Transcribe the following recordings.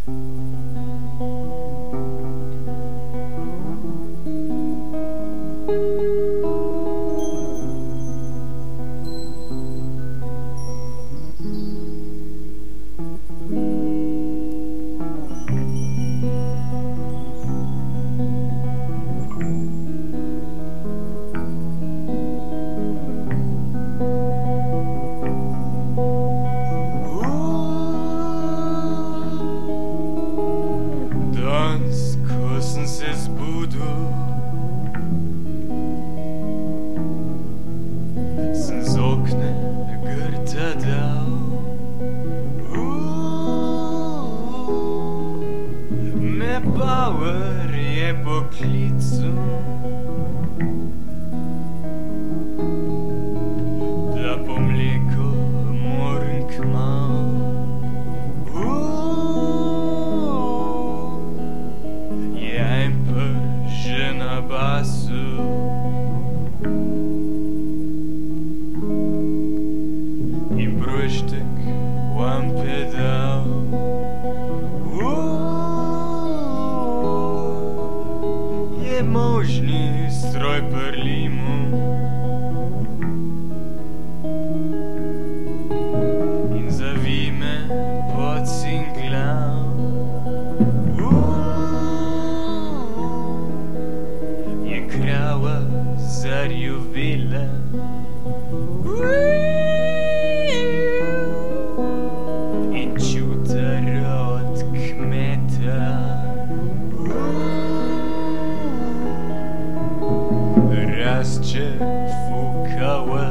Bauer je poklicu, da po mleko moram kmal. Jaj pa že na basu, in broštek vam pedal. Možni stroj prlimu in zavime pod singlam. Je krava zarjovela, in čuta od kmeta. Razče fukała,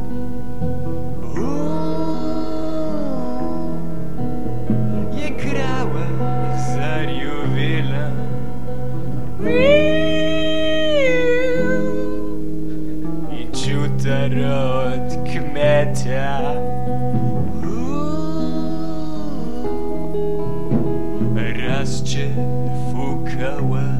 je krava zarjovela, i čutar od kmeta. Razče fukała.